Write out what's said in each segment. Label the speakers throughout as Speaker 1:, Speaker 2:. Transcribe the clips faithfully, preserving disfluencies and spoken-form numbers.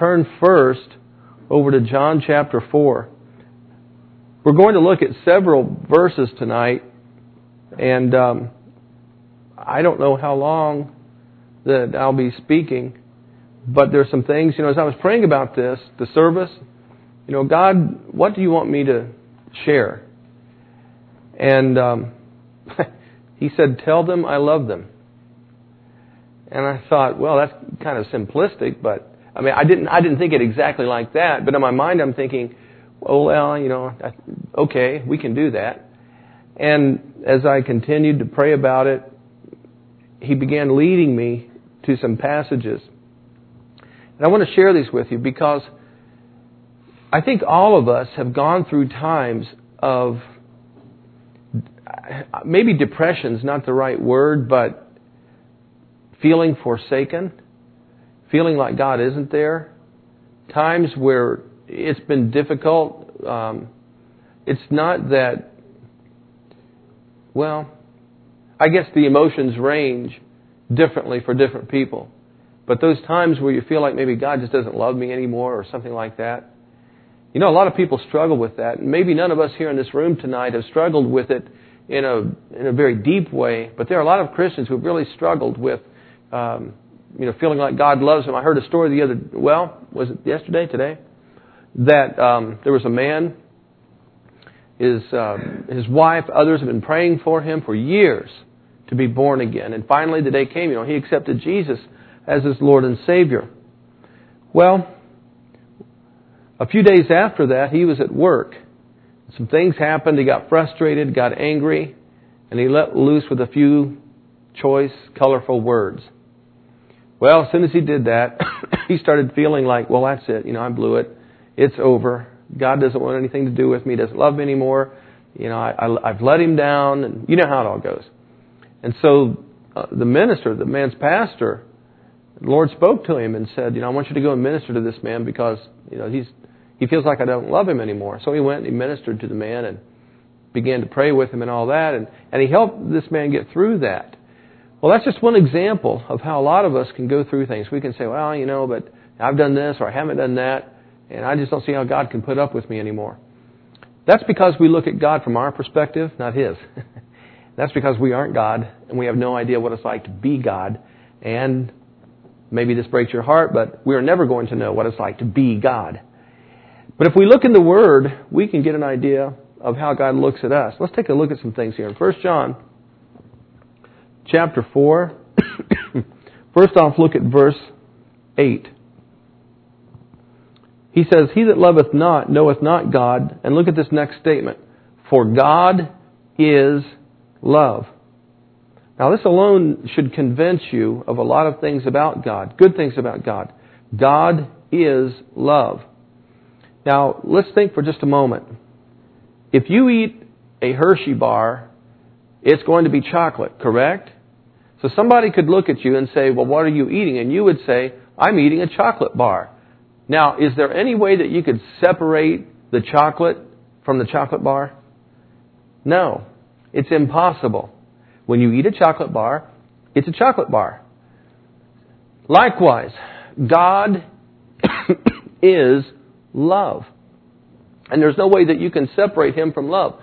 Speaker 1: turn first over to John chapter four. We're going to look at several verses tonight, and um, I don't know how long that I'll be speaking, but there's some things, you know, as I was praying about this, the service, you know, God, what do you want me to share? And um, He said, tell them I love them. And I thought, well, that's kind of simplistic, but I mean, I didn't, I didn't think it exactly like that. But in my mind, I'm thinking, oh, well, you know, okay, we can do that. And as I continued to pray about it, He began leading me to some passages. And I want to share these with you because I think all of us have gone through times of, maybe depression's not the right word, but feeling forsaken, feeling like God isn't there, times where it's been difficult. Um, it's not that, well, I guess the emotions range differently for different people. But those times where you feel like maybe God just doesn't love me anymore or something like that. You know, a lot of people struggle with that. Maybe none of us here in this room tonight have struggled with it in a in a very deep way. But there are a lot of Christians who have really struggled with Um, you know, feeling like God loves him. I heard a story the other, well, was it yesterday, today? That um, there was a man, his uh, his wife, others have been praying for him for years to be born again. And finally the day came, you know, he accepted Jesus as his Lord and Savior. Well, a few days after that, he was at work. Some things happened. He got frustrated, got angry, and he let loose with a few choice, colorful words. Well, as soon as he did that, he started feeling like, well, that's it. You know, I blew it. It's over. God doesn't want anything to do with me. He doesn't love me anymore. You know, I, I, I've let him down. And you know how it all goes. And so uh, the minister, the man's pastor, the Lord spoke to him and said, you know, I want you to go and minister to this man because, you know, he's he feels like I don't love him anymore. So he went and he ministered to the man and began to pray with him and all that. And, and he helped this man get through that. Well, that's just one example of how a lot of us can go through things. We can say, well, you know, but I've done this or I haven't done that, and I just don't see how God can put up with me anymore. That's because we look at God from our perspective, not His. That's because we aren't God, and we have no idea what it's like to be God. And maybe this breaks your heart, but we're never going to know what it's like to be God. But if we look in the Word, we can get an idea of how God looks at us. Let's take a look at some things here. In First John chapter four, first off, look at verse eight. He says, he that loveth not knoweth not God. And look at this next statement. For God is love. Now this alone should convince you of a lot of things about God, good things about God. God is love. Now let's think for just a moment. If you eat a Hershey bar, it's going to be chocolate, correct? So somebody could look at you and say, well, what are you eating? And you would say, I'm eating a chocolate bar. Now, is there any way that you could separate the chocolate from the chocolate bar? No, it's impossible. When you eat a chocolate bar, it's a chocolate bar. Likewise, God is love. And there's no way that you can separate Him from love.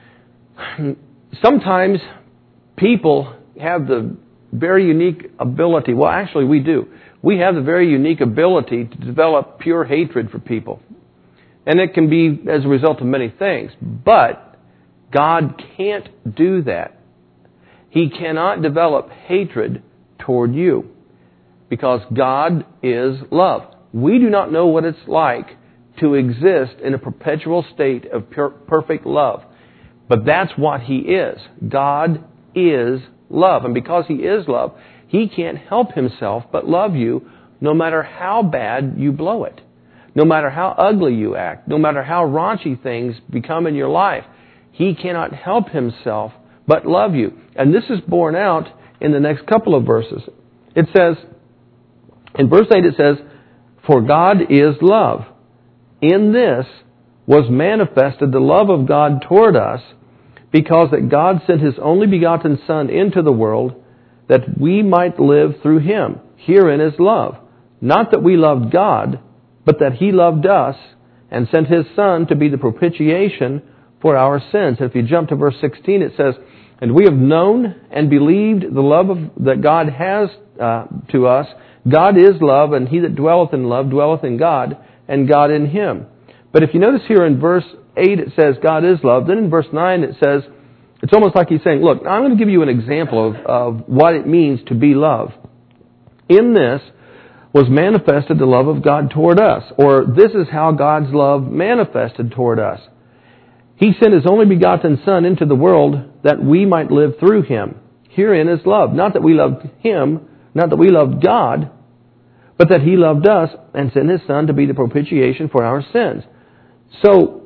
Speaker 1: Sometimes people have the very unique ability, well actually we do, we have the very unique ability to develop pure hatred for people. And it can be as a result of many things. But God can't do that. He cannot develop hatred toward you because God is love. We do not know what it's like to exist in a perpetual state of pure, perfect love. But that's what He is. God is love. And because He is love, He can't help Himself but love you no matter how bad you blow it. No matter how ugly you act. No matter how raunchy things become in your life. He cannot help Himself but love you. And this is borne out in the next couple of verses. It says, in verse eight it says, for God is love. In this was manifested the love of God toward us, because that God sent His only begotten Son into the world, that we might live through Him. Herein is love. Not that we loved God, but that He loved us and sent His Son to be the propitiation for our sins. If you jump to verse sixteen, it says, and we have known and believed the love of, that God has uh, to us. God is love, and he that dwelleth in love dwelleth in God, and God in him. But if you notice here in verse eight it says God is love. Then in verse nine it says, it's almost like he's saying, look, I'm going to give you an example of, of what it means to be love. In this was manifested the love of God toward us, or this is how God's love manifested toward us. He sent His only begotten Son into the world that we might live through Him. Herein is love. Not that we loved Him, not that we loved God, but that He loved us and sent His Son to be the propitiation for our sins. So,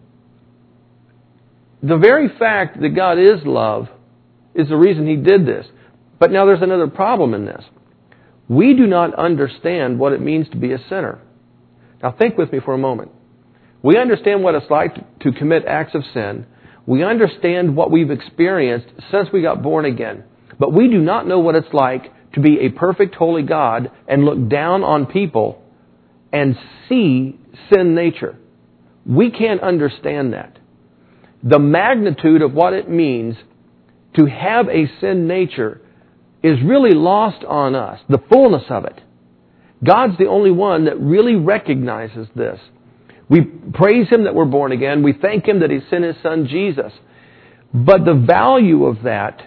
Speaker 1: the very fact that God is love is the reason He did this. But now there's another problem in this. We do not understand what it means to be a sinner. Now think with me for a moment. We understand what it's like to commit acts of sin. We understand what we've experienced since we got born again. But we do not know what it's like to be a perfect, holy God and look down on people and see sin nature. We can't understand that. The magnitude of what it means to have a sin nature is really lost on us, the fullness of it. God's the only one that really recognizes this. We praise Him that we're born again. We thank Him that He sent His Son Jesus. But the value of that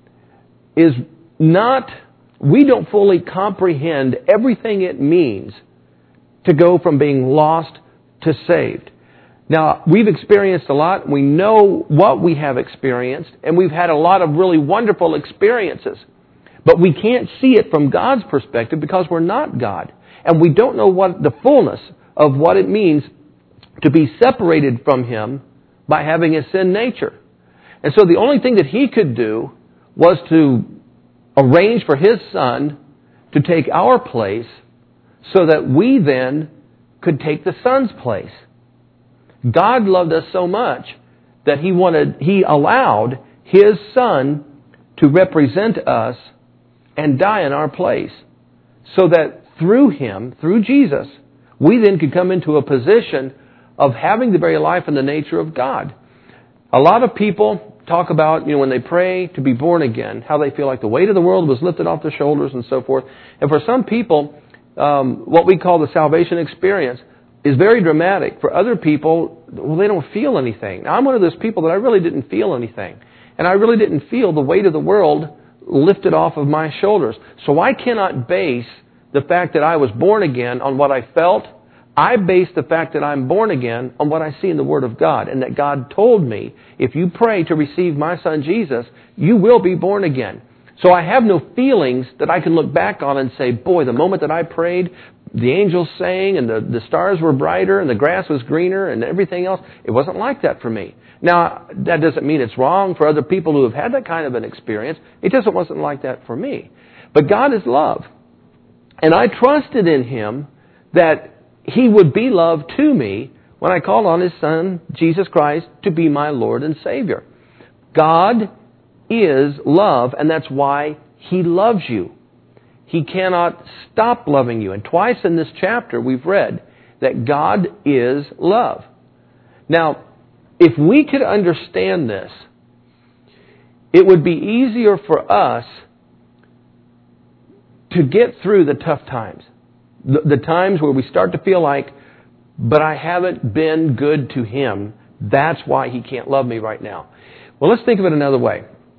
Speaker 1: is not, we don't fully comprehend everything it means to go from being lost to saved. Now, we've experienced a lot. We know what we have experienced, and we've had a lot of really wonderful experiences. But we can't see it from God's perspective because we're not God. And we don't know what the fullness of what it means to be separated from Him by having a sin nature. And so the only thing that He could do was to arrange for His Son to take our place so that we then could take the Son's place. God loved us so much that He wanted, He allowed His Son to represent us and die in our place so that through Him, through Jesus, we then could come into a position of having the very life and the nature of God. A lot of people talk about, you know, when they pray to be born again, how they feel like the weight of the world was lifted off their shoulders and so forth. And for some people, um, what we call the salvation experience is very dramatic. For other people, well, they don't feel anything. Now, I'm one of those people that I really didn't feel anything. And I really didn't feel the weight of the world lifted off of my shoulders. So I cannot base the fact that I was born again on what I felt. I base the fact that I'm born again on what I see in the Word of God, and that God told me, if you pray to receive my Son Jesus, you will be born again. So I have no feelings that I can look back on and say, boy, the moment that I prayed, the angels sang, and the, the stars were brighter, and the grass was greener, and everything else. It wasn't like that for me. Now, that doesn't mean it's wrong for other people who have had that kind of an experience. It just wasn't like that for me. But God is love. And I trusted in Him that He would be love to me when I called on His Son, Jesus Christ, to be my Lord and Savior. God is love, and that's why He loves you. He cannot stop loving you. And twice in this chapter we've read that God is love. Now, if we could understand this, it would be easier for us to get through the tough times. The, the times where we start to feel like, but I haven't been good to Him. That's why He can't love me right now. Well, let's think of it another way.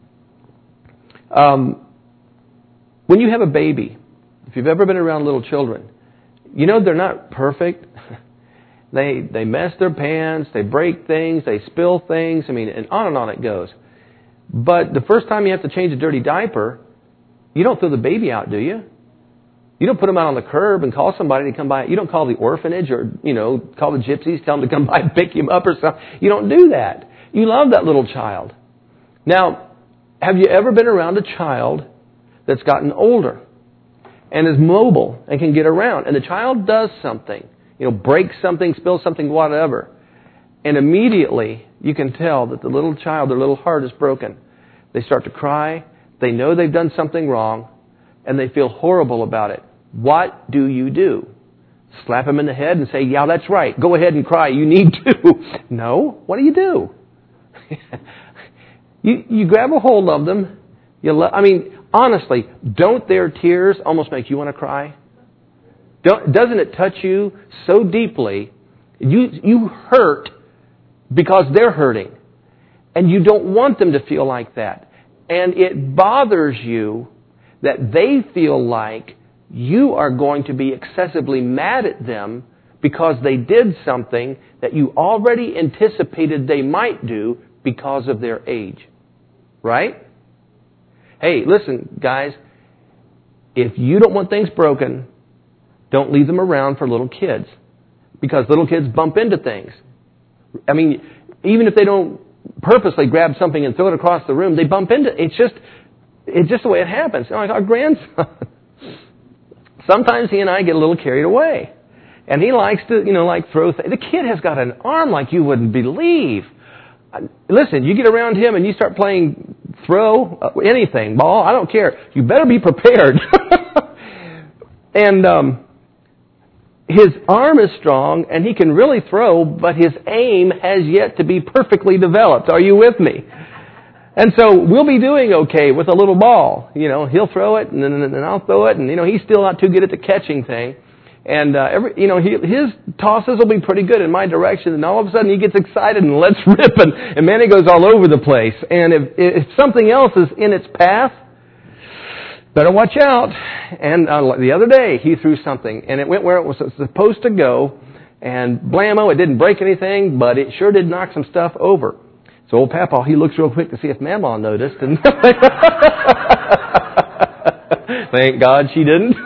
Speaker 1: Um, when you have a baby, if you've ever been around little children, you know they're not perfect. They they mess their pants, they break things, they spill things. I mean, and on and on it goes. But the first time you have to change a dirty diaper, you don't throw the baby out, do you? You don't put them out on the curb and call somebody to come by. You don't call the orphanage or, you know, call the gypsies, tell them to come by and pick him up or something. You don't do that. You love that little child. Now, have you ever been around a child that's gotten older and is mobile and can get around, and the child does something, you know, breaks something, spills something, whatever, and immediately you can tell that the little child, their little heart is broken. They start to cry. They know they've done something wrong, and they feel horrible about it. What do you do? slap him in the head and say, yeah, that's right. Go ahead and cry. You need to. No. What do you do? you you grab a hold of them. You lo- I mean, honestly, don't their tears almost make you want to cry? Don't, doesn't it touch you so deeply? You you hurt because they're hurting. And you don't want them to feel like that. And it bothers you that they feel like you are going to be excessively mad at them because they did something that you already anticipated they might do because of their age. Right? Hey, listen, guys. If you don't want things broken, don't leave them around for little kids. Because little kids bump into things. I mean, even if they don't purposely grab something and throw it across the room, they bump into it. It's just, it's just the way it happens. Like our grandson. Sometimes he and I get a little carried away. And he likes to, you know, like throw things. The kid has got an arm like you wouldn't believe. Listen, you get around him and you start playing throw, uh, anything, ball, I don't care. You better be prepared. and um, his arm is strong and he can really throw, but his aim has yet to be perfectly developed. Are you with me? And so we'll be doing okay with a little ball. You know, he'll throw it and then and I'll throw it, and you know he's still not too good at the catching thing. And uh, every, you know, he, his tosses will be pretty good in my direction, and all of a sudden he gets excited and lets rip, and, and man, it goes all over the place. And if, if something else is in its path, better watch out. And uh, the other day he threw something, and it went where it was supposed to go, and blammo, it didn't break anything, but it sure did knock some stuff over. So old Papa, he looks real quick to see if Mama noticed, and thank God she didn't.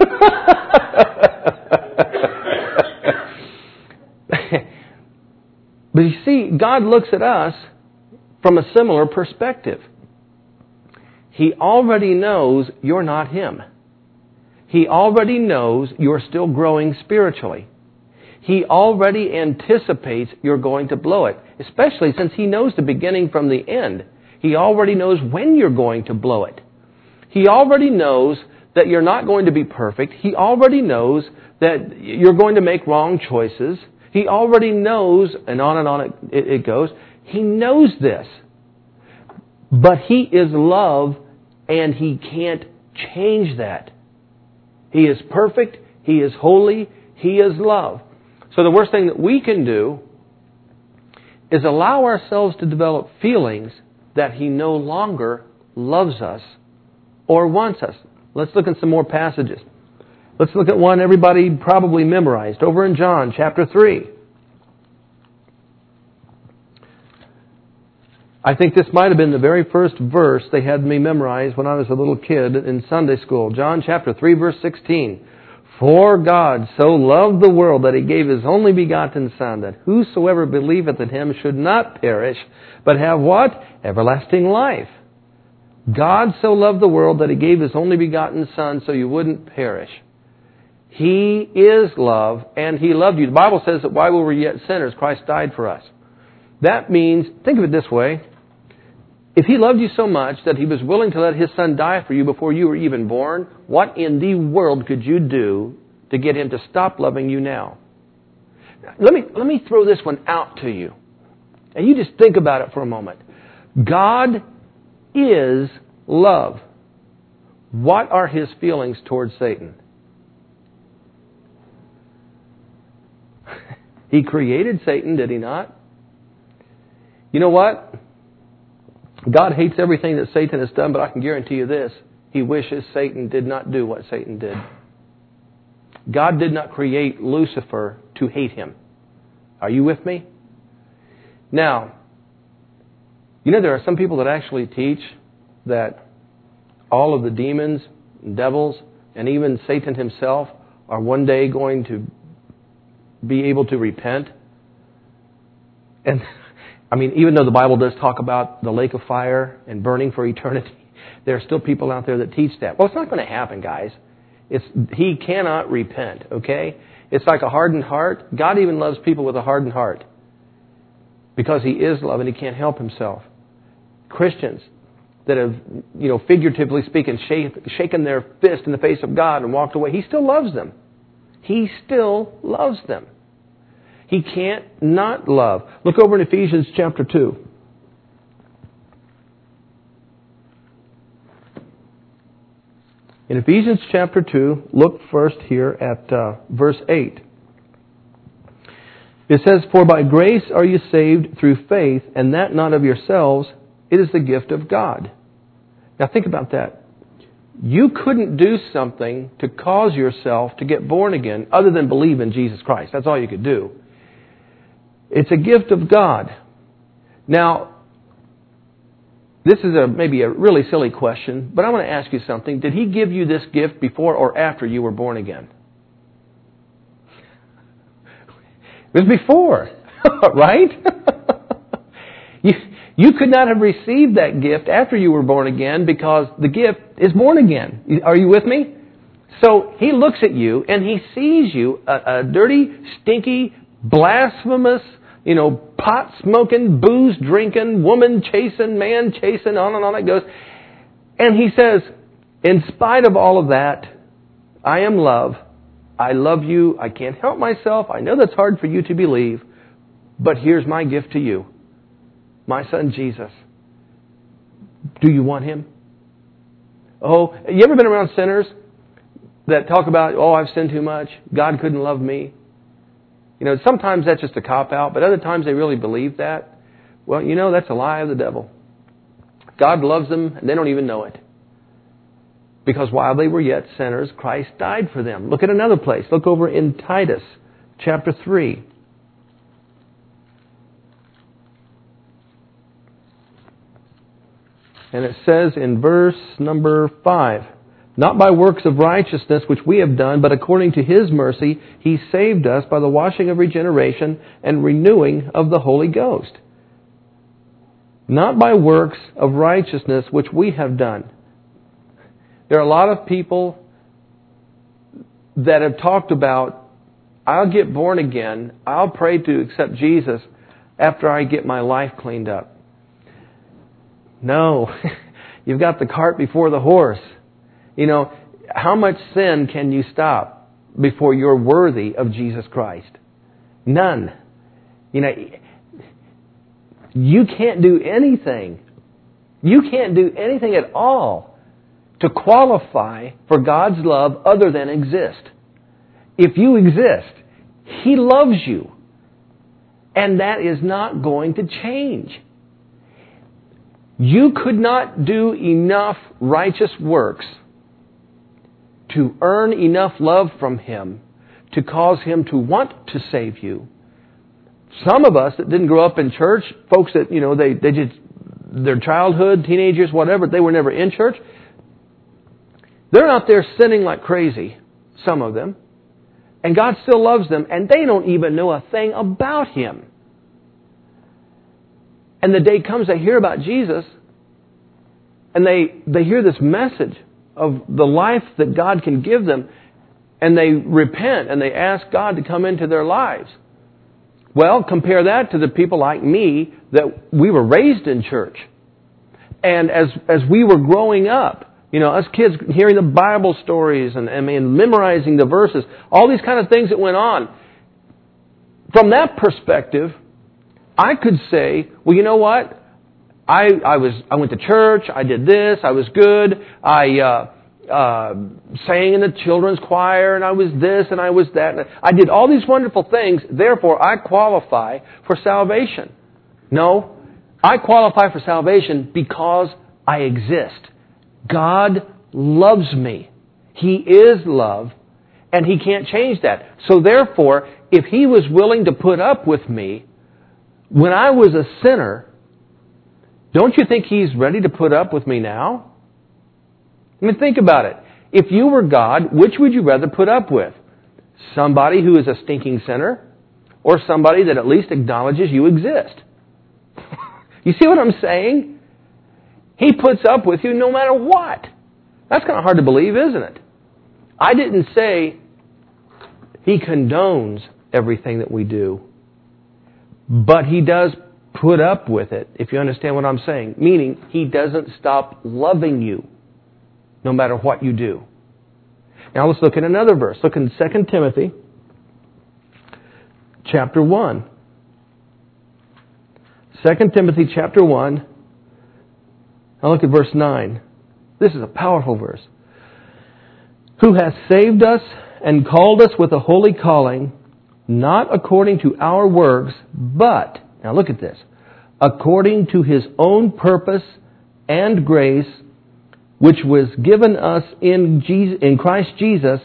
Speaker 1: But you see, God looks at us from a similar perspective. He already knows you're not Him. He already knows you're still growing spiritually. He already anticipates you're going to blow it, especially since He knows the beginning from the end. He already knows when you're going to blow it. He already knows that you're not going to be perfect. He already knows that you're going to make wrong choices. He already knows, and on and on it, it, it goes. He knows this. But He is love, and He can't change that. He is perfect. He is holy. He is love. So the worst thing that we can do is allow ourselves to develop feelings that He no longer loves us or wants us. Let's look at some more passages. Let's look at one everybody probably memorized. Over in John chapter three. I think this might have been the very first verse they had me memorize when I was a little kid in Sunday school. John chapter three, verse sixteen. For God so loved the world that He gave His only begotten Son, that whosoever believeth in Him should not perish, but have what? Everlasting life. God so loved the world that He gave His only begotten Son so you wouldn't perish. He is love, and He loved you. The Bible says that while we were yet sinners, Christ died for us. That means, think of it this way, if He loved you so much that He was willing to let His Son die for you before you were even born, what in the world could you do to get Him to stop loving you now? Let me, let me throw this one out to you. And you just think about it for a moment. God is love. What are His feelings towards Satan? He created Satan, did He not? You know what? God hates everything that Satan has done, but I can guarantee you this. He wishes Satan did not do what Satan did. God did not create Lucifer to hate him. Are you with me? Now, you know there are some people that actually teach that all of the demons, devils, and even Satan himself are one day going to be able to repent. And I mean, even though the Bible does talk about the lake of fire and burning for eternity, there are still people out there that teach that. Well, it's not going to happen, guys. It's He cannot repent, okay? It's like a hardened heart. God even loves people with a hardened heart because He is love and He can't help Himself. Christians that have, you know, figuratively speaking, shaken their fist in the face of God and walked away, He still loves them. He still loves them. He can't not love. Look over in Ephesians chapter two. In Ephesians chapter two, look first here at uh, verse eight. It says, "For by grace are you saved through faith, and that not of yourselves, it is the gift of God." Now think about that. You couldn't do something to cause yourself to get born again other than believe in Jesus Christ. That's all you could do. It's a gift of God. Now, this is a maybe a really silly question, but I want to ask you something. Did He give you this gift before or after you were born again? It was before, right? you, you could not have received that gift after you were born again because the gift is born again. Are you with me? So He looks at you and He sees you, a, a dirty, stinky, blasphemous, you know, pot smoking, booze drinking, woman chasing, man chasing, on and on it goes. And He says, in spite of all of that, I am love. I love you. I can't help myself. I know that's hard for you to believe. But here's my gift to you. My Son Jesus. Do you want Him? Oh, you ever been around sinners that talk about, oh, I've sinned too much. God couldn't love me. You know, sometimes that's just a cop-out, but other times they really believe that. Well, you know, that's a lie of the devil. God loves them, and they don't even know it. Because while they were yet sinners, Christ died for them. Look at another place. Look over in Titus chapter three. And it says in verse number five, "Not by works of righteousness which we have done, but according to His mercy, He saved us by the washing of regeneration and renewing of the Holy Ghost." Not by works of righteousness which we have done. There are a lot of people that have talked about, I'll get born again, I'll pray to accept Jesus after I get my life cleaned up. No, you've got the cart before the horse. You know, how much sin can you stop before you're worthy of Jesus Christ? None. You know, you can't do anything. You can't do anything at all to qualify for God's love other than exist. If you exist, He loves you. And that is not going to change. You could not do enough righteous works to earn enough love from Him to cause Him to want to save you. Some of us that didn't grow up in church, folks that, you know, they, they just, their childhood, teenagers, whatever, they were never in church. They're out there sinning like crazy, some of them. And God still loves them, and they don't even know a thing about Him. And the day comes they hear about Jesus, and they, they hear this message of the life that God can give them, and they repent and they ask God to come into their lives. Well, compare that to the people like me that we were raised in church. And as as we were growing up, you know, us kids hearing the Bible stories and, and, and memorizing the verses, all these kind of things that went on. From that perspective, I could say, well, you know what? I I was I went to church. I did this. I was good. I uh, uh, sang in the children's choir, and I was this, and I was that. And I did all these wonderful things. Therefore, I qualify for salvation. No, I qualify for salvation because I exist. God loves me. He is love, and He can't change that. So therefore, if He was willing to put up with me when I was a sinner, don't you think He's ready to put up with me now? I mean, think about it. If you were God, which would you rather put up with? Somebody who is a stinking sinner, or somebody that at least acknowledges you exist? You see what I'm saying? He puts up with you no matter what. That's kind of hard to believe, isn't it? I didn't say He condones everything that we do, but He does put up with it, if you understand what I'm saying. Meaning, He doesn't stop loving you no matter what you do. Now let's look at another verse. Look in Second Timothy chapter one. Second Timothy chapter one. Now look at verse nine. This is a powerful verse. Who hath saved us and called us with a holy calling, not according to our works, but, now look at this, according to His own purpose and grace, which was given us in Jesus, in Christ Jesus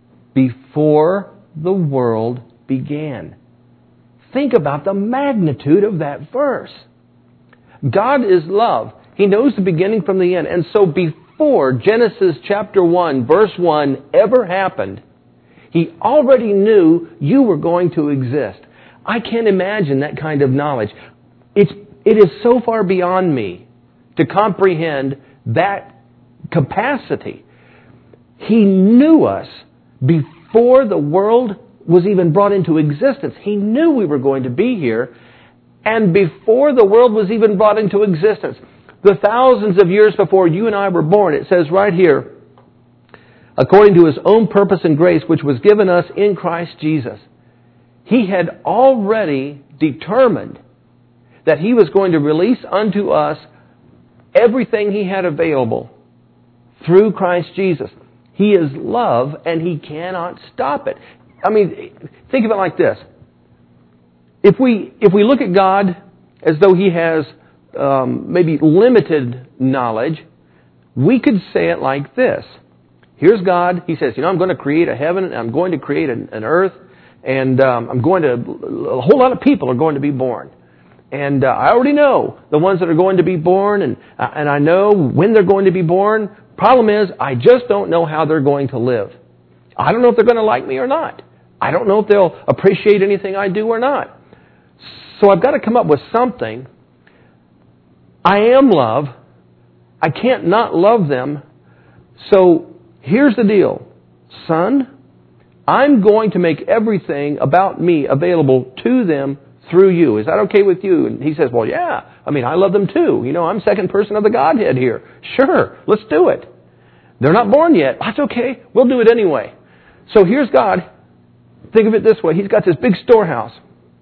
Speaker 1: before the world began. Think about the magnitude of that verse. God is love. He knows the beginning from the end. And so before Genesis chapter one, verse one ever happened, He already knew you were going to exist. I can't imagine that kind of knowledge. It's, it is so far beyond me to comprehend that capacity. He knew us before the world was even brought into existence. He knew we were going to be here. And before the world was even brought into existence, the thousands of years before you and I were born, it says right here, according to His own purpose and grace, which was given us in Christ Jesus. He had already determined that He was going to release unto us everything He had available through Christ Jesus. He is love, and He cannot stop it. I mean, think of it like this. If we if we look at God as though He has um, maybe limited knowledge, we could say it like this. Here's God. He says, you know, I'm going to create a heaven, and I'm going to create an, an earth, and um, I'm going to, a whole lot of people are going to be born. And uh, I already know the ones that are going to be born, and uh, and I know when they're going to be born. Problem is, I just don't know how they're going to live. I don't know if they're going to like me or not. I don't know if they'll appreciate anything I do or not. So I've got to come up with something. I am love. I can't not love them. So here's the deal. Son, I'm going to make everything about me available to them through you. Is that okay with you? And he says, well, yeah. I mean, I love them too. You know, I'm second person of the Godhead here. Sure, let's do it. They're not born yet. That's okay. We'll do it anyway. So here's God. Think of it this way. He's got this big storehouse.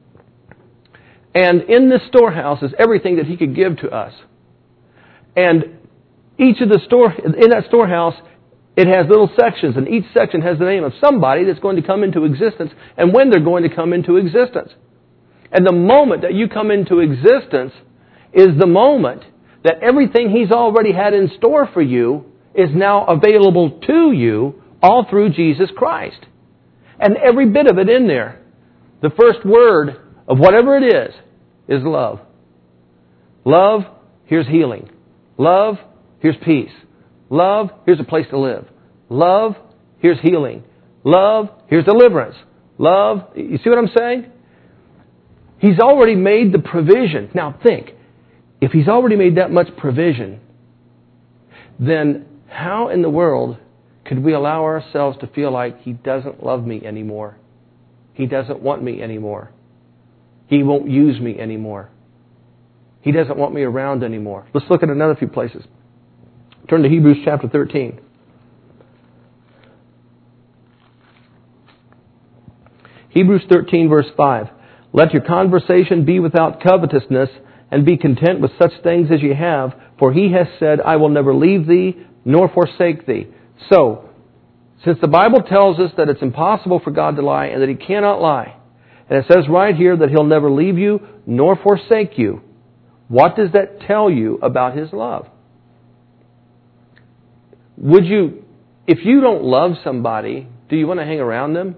Speaker 1: And in this storehouse is everything that He could give to us. And each of the store, in that storehouse, it has little sections, and each section has the name of somebody that's going to come into existence and when they're going to come into existence. And the moment that you come into existence is the moment that everything He's already had in store for you is now available to you all through Jesus Christ. And every bit of it in there, the first word of whatever it is, is love. Love, here's healing. Love, here's peace. Love, here's a place to live. Love, here's healing. Love, here's deliverance. Love, you see what I'm saying? He's already made the provision. Now think, if He's already made that much provision, then how in the world could we allow ourselves to feel like He doesn't love me anymore? He doesn't want me anymore. He won't use me anymore. He doesn't want me around anymore. Let's look at another few places. Turn to Hebrews chapter thirteen. Hebrews thirteen verse five. Let your conversation be without covetousness, and be content with such things as ye have, for He has said, I will never leave thee, nor forsake thee. So, since the Bible tells us that it's impossible for God to lie, and that He cannot lie, and it says right here that He'll never leave you, nor forsake you, what does that tell you about His love? Would you, if you don't love somebody, do you want to hang around them?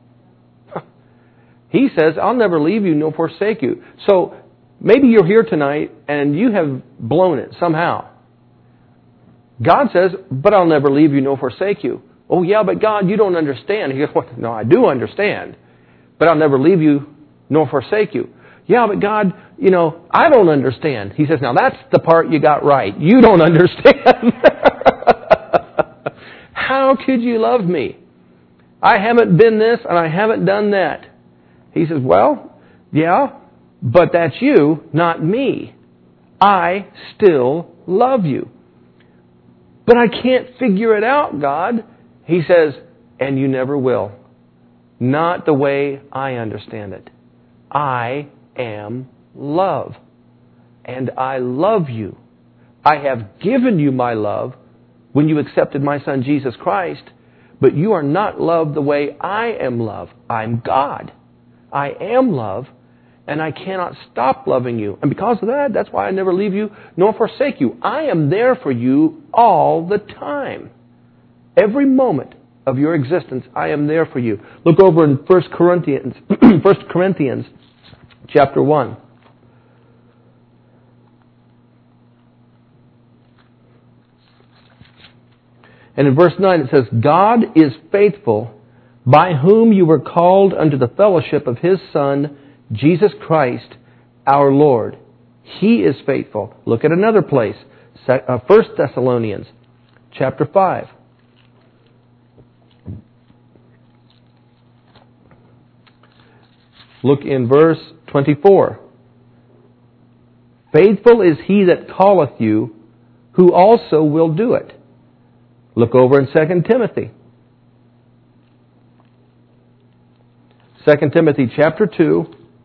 Speaker 1: He says, I'll never leave you nor forsake you. So maybe you're here tonight and you have blown it somehow. God says, but I'll never leave you nor forsake you. Oh yeah, but God, you don't understand. He goes, well, no, I do understand. But I'll never leave you nor forsake you. Yeah, but God, you know, I don't understand. He says, now that's the part you got right. You don't understand. How could you love me? I haven't been this and I haven't done that. He says, well, yeah, but that's you, not me. I still love you. But I can't figure it out, God. He says, and you never will. Not the way I understand it. I am love. And I love you. I have given you my love when you accepted my Son Jesus Christ, but you are not loved the way I am loved. I'm God. I am love, and I cannot stop loving you. And because of that, that's why I never leave you nor forsake you. I am there for you all the time. Every moment of your existence, I am there for you. Look over in First Corinthians, First Corinthians chapter one. And in verse nine it says, God is faithful, by whom you were called unto the fellowship of His Son, Jesus Christ, our Lord. He is faithful. Look at another place. First Thessalonians chapter five. Look in verse twenty-four. Faithful is He that calleth you, who also will do it. Look over in Second Timothy. Second Timothy chapter two,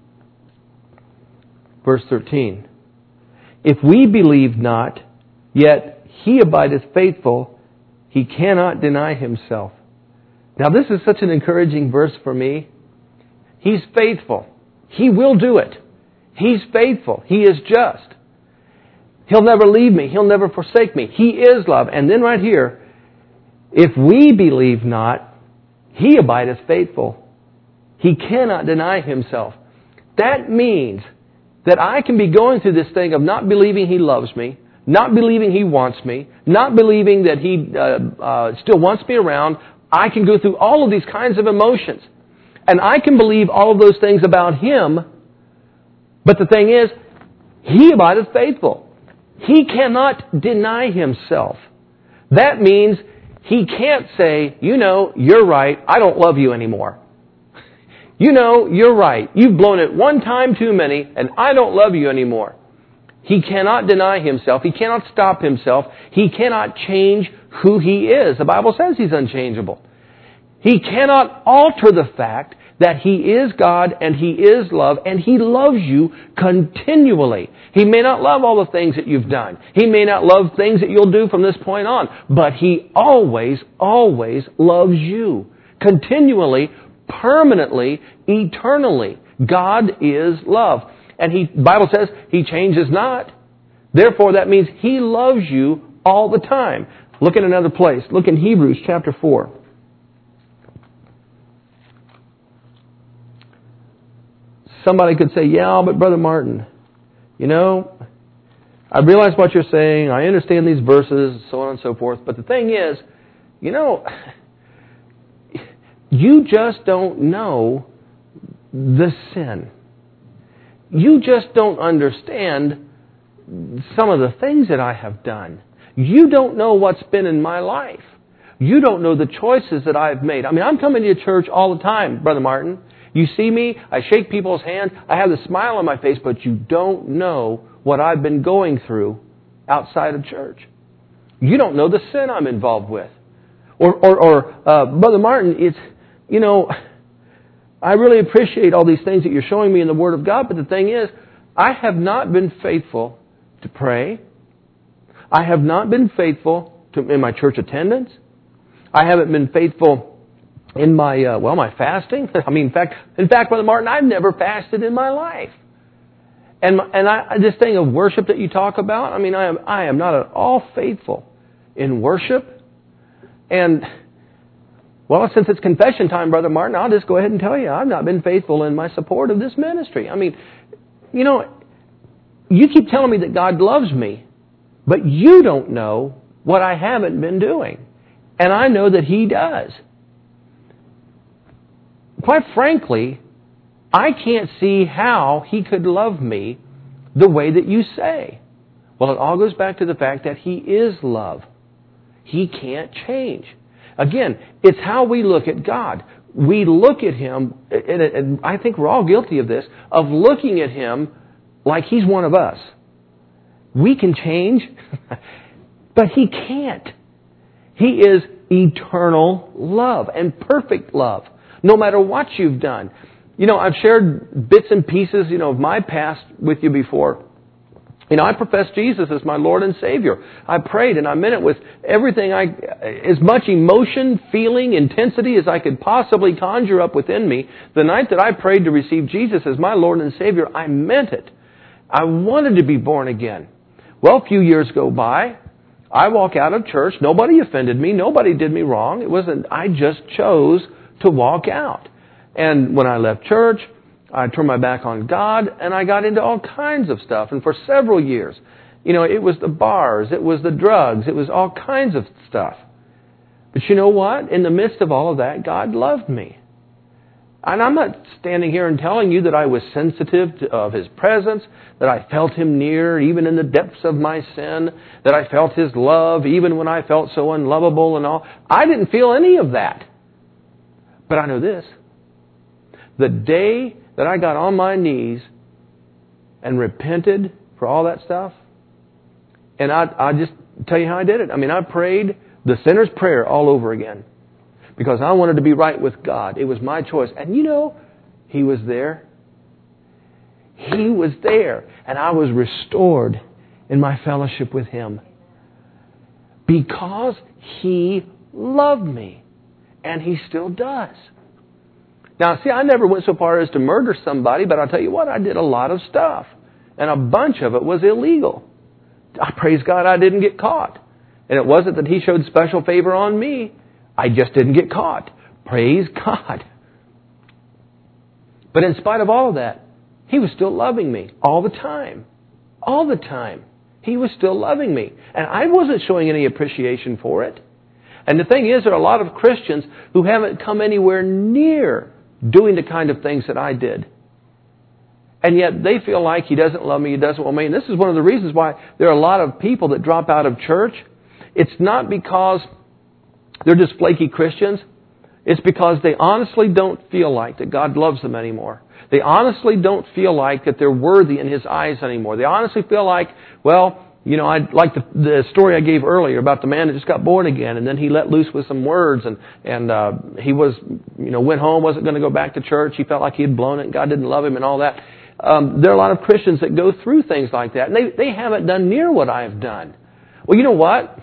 Speaker 1: verse thirteen. If we believe not, yet He abideth faithful, He cannot deny Himself. Now this is such an encouraging verse for me. He's faithful. He will do it. He's faithful. He is just. He'll never leave me. He'll never forsake me. He is love. And then right here, if we believe not, He abideth faithful. He cannot deny Himself. That means that I can be going through this thing of not believing He loves me, not believing He wants me, not believing that He uh, uh, still wants me around. I can go through all of these kinds of emotions. And I can believe all of those things about Him. But the thing is, He abideth faithful. He cannot deny Himself. That means He can't say, you know, you're right, I don't love you anymore. You know, you're right, you've blown it one time too many, and I don't love you anymore. He cannot deny Himself. He cannot stop Himself. He cannot change who He is. The Bible says He's unchangeable. He cannot alter the fact that He is God and He is love and He loves you continually. He may not love all the things that you've done. He may not love things that you'll do from this point on. But He always, always loves you. Continually, permanently, eternally. God is love. And He, the Bible says He changes not. Therefore, that means He loves you all the time. Look at another place. Look in Hebrews chapter four. Somebody could say, yeah, but Brother Martin, you know, I realize what you're saying. I understand these verses, so on and so forth. But the thing is, you know, you just don't know the sin. You just don't understand some of the things that I have done. You don't know what's been in my life. You don't know the choices that I've made. I mean, I'm coming to your church all the time, Brother Martin. You see me, I shake people's hands, I have the smile on my face, but you don't know what I've been going through outside of church. You don't know the sin I'm involved with. Or, or, or uh, Brother Martin, it's, you know, I really appreciate all these things that you're showing me in the Word of God, but the thing is, I have not been faithful to pray. I have not been faithful to in my church attendance. I haven't been faithful in my, uh, well, my fasting. I mean, in fact, in fact, Brother Martin, I've never fasted in my life. And and I, this thing of worship that you talk about, I mean, I am I am not at all faithful in worship. And, well, since it's confession time, Brother Martin, I'll just go ahead and tell you, I've not been faithful in my support of this ministry. I mean, you know, you keep telling me that God loves me, but you don't know what I haven't been doing. And I know that He does. Quite frankly, I can't see how He could love me the way that you say. Well, it all goes back to the fact that He is love. He can't change. Again, it's how we look at God. We look at Him, and I think we're all guilty of this, of looking at Him like He's one of us. We can change, but He can't. He is eternal love and perfect love, no matter what you've done. You know, I've shared bits and pieces, you know, of my past with you before. You know, I professed Jesus as my Lord and Savior. I prayed and I meant it with everything I, as much emotion, feeling, intensity as I could possibly conjure up within me. The night that I prayed to receive Jesus as my Lord and Savior, I meant it. I wanted to be born again. Well, a few years go by. I walk out of church. Nobody offended me. Nobody did me wrong. It wasn't, I just chose to walk out. And when I left church, I turned my back on God, and I got into all kinds of stuff. And for several years, you know, it was the bars, it was the drugs, it was all kinds of stuff. But you know what? In the midst of all of that, God loved me. And I'm not standing here and telling you that I was sensitive to, of His presence, that I felt Him near even in the depths of my sin, that I felt His love even when I felt so unlovable and all. I didn't feel any of that. But I know this. The day that I got on my knees and repented for all that stuff, and I, I just tell you how I did it. I mean, I prayed the sinner's prayer all over again because I wanted to be right with God. It was my choice. And you know, He was there. He was there. And I was restored in my fellowship with Him because He loved me. And He still does. Now, see, I never went so far as to murder somebody, but I'll tell you what, I did a lot of stuff. And a bunch of it was illegal. I praise God I didn't get caught. And it wasn't that He showed special favor on me. I just didn't get caught. Praise God. But in spite of all of that, He was still loving me all the time. All the time. He was still loving me. And I wasn't showing any appreciation for it. And the thing is, there are a lot of Christians who haven't come anywhere near doing the kind of things that I did. And yet they feel like He doesn't love me, He doesn't want me. And this is one of the reasons why there are a lot of people that drop out of church. It's not because they're just flaky Christians. It's because they honestly don't feel like that God loves them anymore. They honestly don't feel like that they're worthy in His eyes anymore. They honestly feel like, well, you know, I like the, the story I gave earlier about the man that just got born again, and then he let loose with some words, and and uh, he was, you know, went home, wasn't going to go back to church. He felt like he had blown it, and God didn't love him, and all that. Um, there are a lot of Christians that go through things like that, and they they haven't done near what I've done. Well, you know what?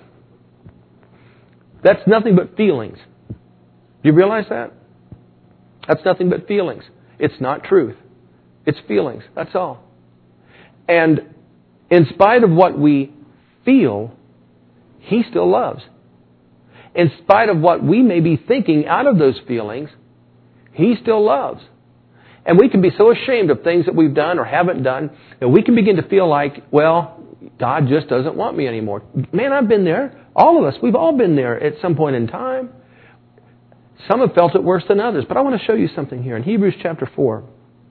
Speaker 1: That's nothing but feelings. Do you realize that? That's nothing but feelings. It's not truth. It's feelings. That's all. And in spite of what we feel, He still loves. In spite of what we may be thinking out of those feelings, He still loves. And we can be so ashamed of things that we've done or haven't done that we can begin to feel like, well, God just doesn't want me anymore. Man, I've been there. All of us, we've all been there at some point in time. Some have felt it worse than others. But I want to show you something here. In Hebrews chapter four,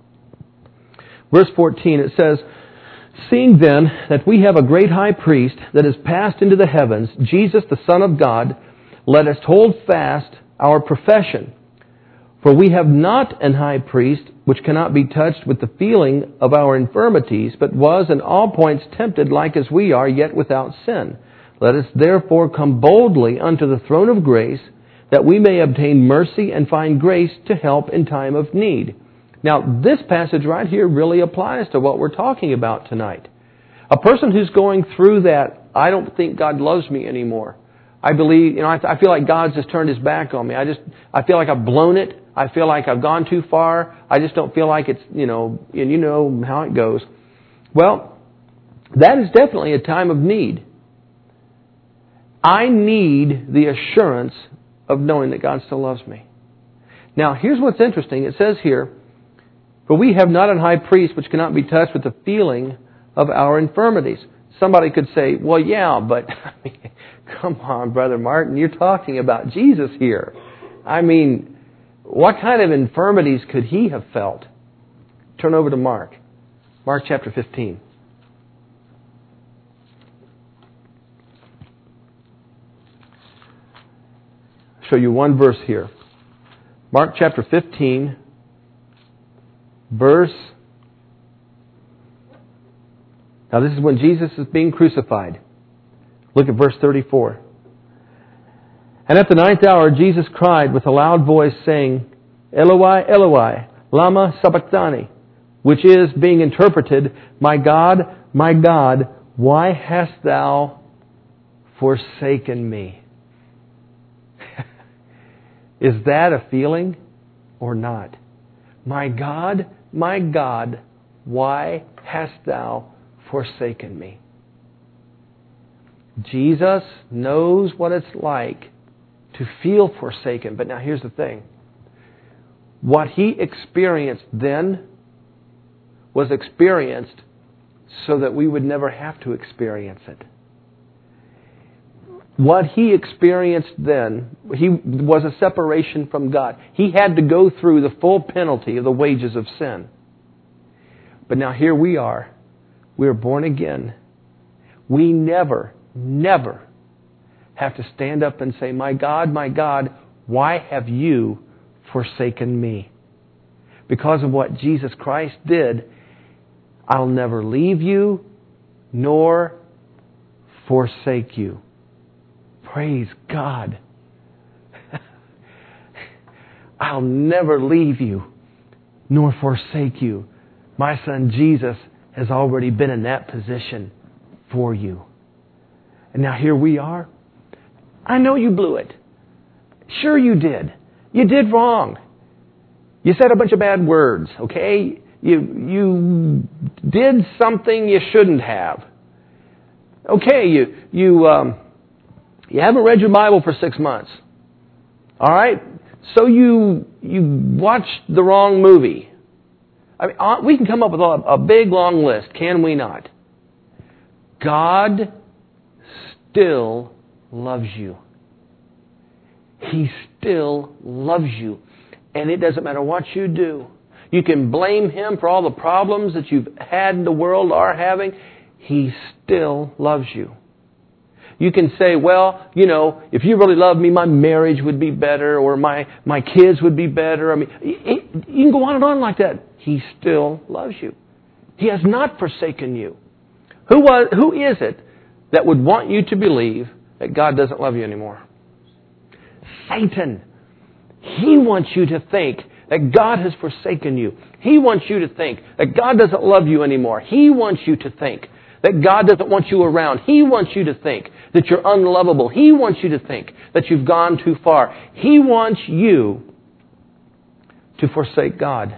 Speaker 1: verse fourteen, it says, "Seeing then that we have a great high priest that is passed into the heavens, Jesus the Son of God, let us hold fast our profession. For we have not an high priest which cannot be touched with the feeling of our infirmities, but was in all points tempted like as we are, yet without sin. Let us therefore come boldly unto the throne of grace, that we may obtain mercy and find grace to help in time of need." Now, this passage right here really applies to what we're talking about tonight. A person who's going through that, I don't think God loves me anymore. I believe, you know, I, I feel like God's just turned His back on me. I just, I feel like I've blown it. I feel like I've gone too far. I just don't feel like it's, you know, and you know how it goes. Well, that is definitely a time of need. I need the assurance of knowing that God still loves me. Now, here's what's interesting. It says here, "For we have not an high priest which cannot be touched with the feeling of our infirmities." Somebody could say, well, yeah, but I mean, come on, Brother Martin, you're talking about Jesus here. I mean, what kind of infirmities could He have felt? Turn over to Mark. Mark chapter fifteen. I'll show you one verse here. Mark chapter fifteen, verse... Now this is when Jesus is being crucified. Look at verse thirty-four. And at the ninth hour, Jesus cried with a loud voice, saying, Eloi, Eloi, lama sabachthani, which is, being interpreted, My God, my God, why hast thou forsaken me? Is that a feeling or not? My God, my God, why hast thou forsaken me? Jesus knows what it's like to feel forsaken. But now here's the thing. What He experienced then was experienced so that we would never have to experience it. What He experienced then, He was a separation from God. He had to go through the full penalty of the wages of sin. But now here we are. We are born again. We never, never have to stand up and say, My God, my God, why have you forsaken me? Because of what Jesus Christ did, I'll never leave you nor forsake you. Praise God. I'll never leave you nor forsake you. My son Jesus has already been in that position for you. And now here we are. I know you blew it. Sure you did. You did wrong. You said a bunch of bad words, okay? You you did something you shouldn't have. Okay, you you um, you haven't read your Bible for six months. All right? So you you watched the wrong movie. I mean, we can come up with a, a big long list, can we not? God still loves you. He still loves you. And it doesn't matter what you do. You can blame Him for all the problems that you've had in the world, are having. He still loves you. You can say, well, you know, if you really loved me, my marriage would be better, or my, my kids would be better. I mean, it, you can go on and on like that. He still loves you. He has not forsaken you. Who was, who is it that would want you to believe that God doesn't love you anymore? Satan. He wants you to think that God has forsaken you. He wants you to think that God doesn't love you anymore. He wants you to think that God doesn't want you around. He wants you to think that you're unlovable. He wants you to think that you've gone too far. He wants you to forsake God.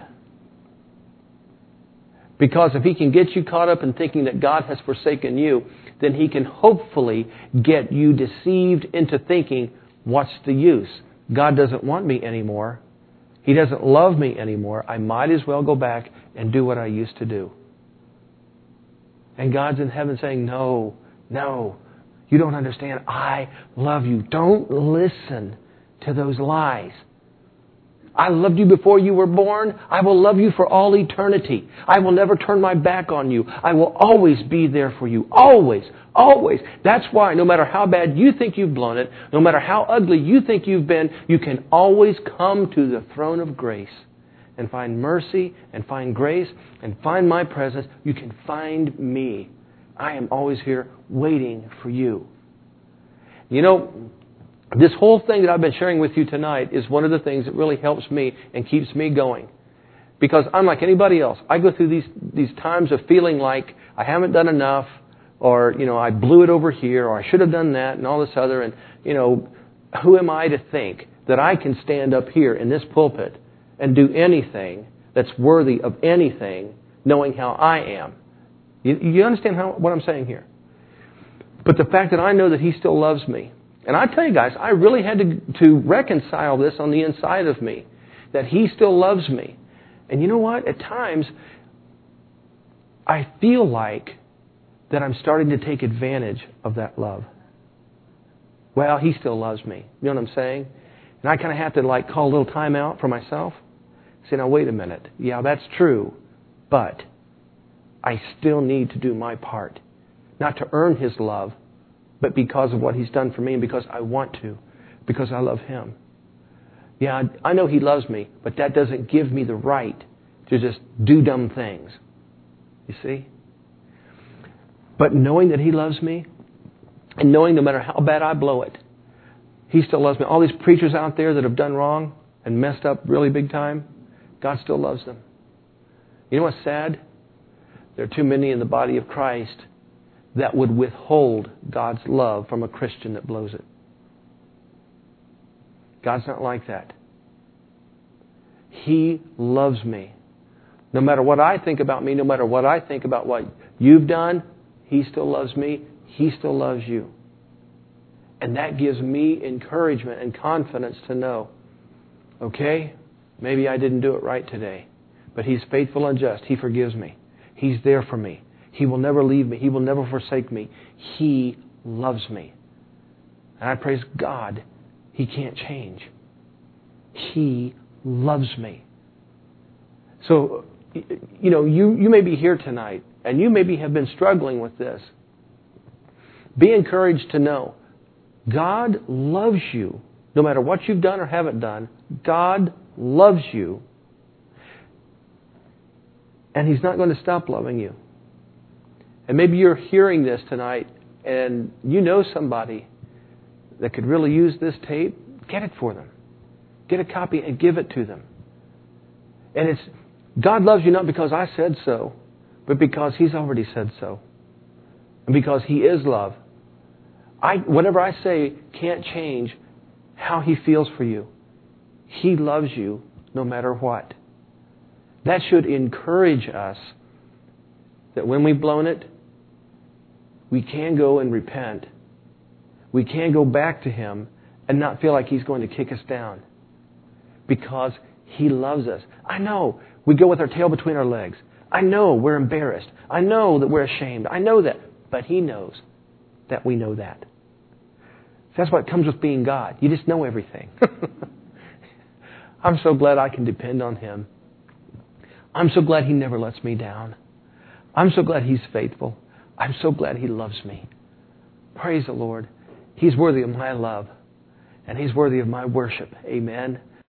Speaker 1: Because if he can get you caught up in thinking that God has forsaken you, then he can hopefully get you deceived into thinking, what's the use? God doesn't want me anymore. He doesn't love me anymore. I might as well go back and do what I used to do. And God's in heaven saying, no, no, you don't understand. I love you. Don't listen to those lies. I loved you before you were born. I will love you for all eternity. I will never turn my back on you. I will always be there for you. Always, always. That's why no matter how bad you think you've blown it, no matter how ugly you think you've been, you can always come to the throne of grace and find mercy and find grace and find my presence. You can find me. I am always here waiting for you. You know, this whole thing that I've been sharing with you tonight is one of the things that really helps me and keeps me going. Because unlike anybody else, I go through these, these times of feeling like I haven't done enough, or, you know, I blew it over here, or I should have done that, and all this other. And, you know, who am I to think that I can stand up here in this pulpit and do anything that's worthy of anything, knowing how I am? You, you understand how, what I'm saying here? But the fact that I know that He still loves me. And I tell you guys, I really had to, to reconcile this on the inside of me, that He still loves me. And you know what? At times, I feel like that I'm starting to take advantage of that love. Well, He still loves me. You know what I'm saying? And I kind of have to like call a little time out for myself. Say, now wait a minute. Yeah, that's true. But I still need to do my part. Not to earn His love, but because of what He's done for me and because I want to. Because I love Him. Yeah, I know He loves me, but that doesn't give me the right to just do dumb things. You see? But knowing that He loves me, and knowing no matter how bad I blow it, He still loves me. All these preachers out there that have done wrong and messed up really big time, God still loves them. You know what's sad? There are too many in the body of Christ that would withhold God's love from a Christian that blows it. God's not like that. He loves me. No matter what I think about me, no matter what I think about what you've done, He still loves me. He still loves you. And that gives me encouragement and confidence to know, okay, maybe I didn't do it right today, but He's faithful and just. He forgives me. He's there for me. He will never leave me. He will never forsake me. He loves me. And I praise God, He can't change. He loves me. So, you know, you, you may be here tonight, and you maybe have been struggling with this. Be encouraged to know God loves you. No matter what you've done or haven't done, God loves you. And He's not going to stop loving you. And maybe you're hearing this tonight and you know somebody that could really use this tape. Get it for them. Get a copy and give it to them. And it's God loves you not because I said so, but because He's already said so. And because He is love. I, whatever I say can't change how He feels for you. He loves you no matter what. That should encourage us that when we've blown it, we can go and repent. We can go back to Him and not feel like He's going to kick us down. Because He loves us. I know we go with our tail between our legs. I know we're embarrassed. I know that we're ashamed. I know that. But He knows that we know that. That's what comes with being God. You just know everything. I'm so glad I can depend on Him. I'm so glad He never lets me down. I'm so glad He's faithful. I'm so glad He loves me. Praise the Lord. He's worthy of my love. And He's worthy of my worship. Amen.